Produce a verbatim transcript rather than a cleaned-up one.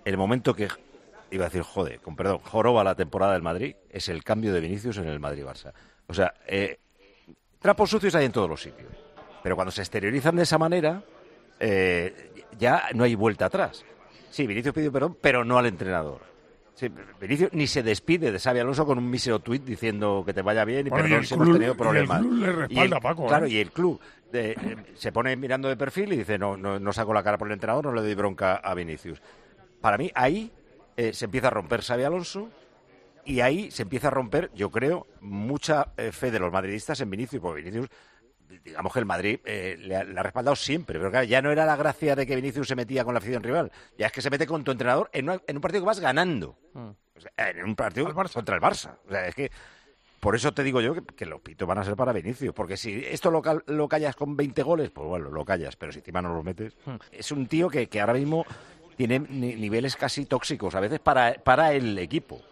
el momento que, iba a decir, joder, con perdón, joroba la temporada del Madrid, es el cambio de Vinicius en el Madrid-Barça. O sea, eh, trapos sucios hay en todos los sitios. Pero cuando se exteriorizan de esa manera, eh, ya no hay vuelta atrás. Sí, Vinicius pidió perdón, pero no al entrenador. Sí, Vinicius ni se despide de Xabi Alonso con un mísero tuit diciendo que te vaya bien y bueno, perdón y si club, hemos tenido problemas. Y el club le respalda, y el, Paco. Claro, ¿eh? y el club de, eh, se pone mirando de perfil y dice, no, no, no saco la cara por el entrenador, no le doy bronca a Vinicius. Para mí, ahí eh, se empieza a romper Xabi Alonso y ahí se empieza a romper, yo creo, mucha eh, fe de los madridistas en Vinicius, porque Vinicius, digamos que el Madrid eh, le, ha, le ha respaldado siempre, pero claro, ya no era la gracia de que Vinicius se metía con la afición rival, ya es que se mete con tu entrenador en, una, en un partido que vas ganando, mm. o sea, en un partido contra el Barça, o sea, es que por eso te digo yo que, que los pitos van a ser para Vinicius, porque si esto lo, lo callas con veinte goles, pues bueno, lo callas, pero si encima no los metes, mm. es un tío que, que ahora mismo tiene niveles casi tóxicos, a veces para, para el equipo.